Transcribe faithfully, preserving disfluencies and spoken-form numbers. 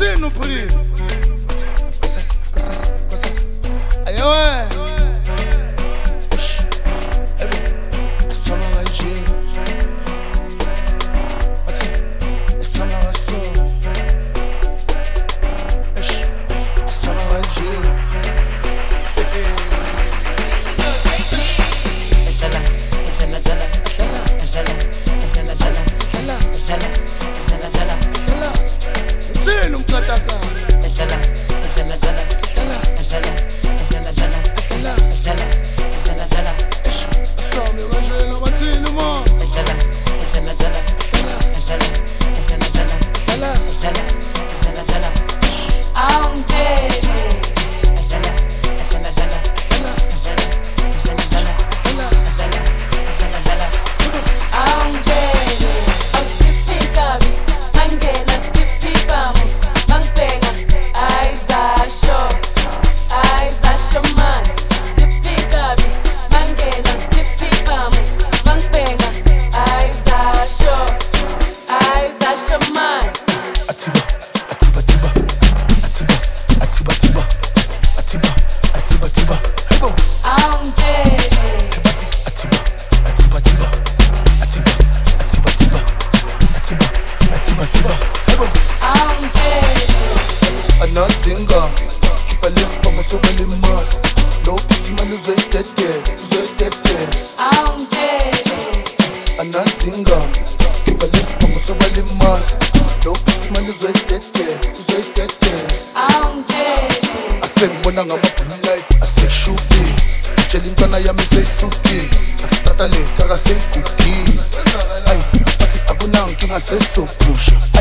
uthini uphri kosasa kosasa kosasa ayewe ebo asama kanje athi asama waso asama kanje Singa, keep a list for my so many mass. No pity man is a dead dead, is a dead dead. I'm dead. A non singer, keep a list for my so many mass. No pity man is a dead dead, is a dead dead. I'm dead. I said when I'm blue lights, I said shubi. Chilling kana ya me say suki. Ati tatale kara say cookie. Ay, ati abunang kinga say so push.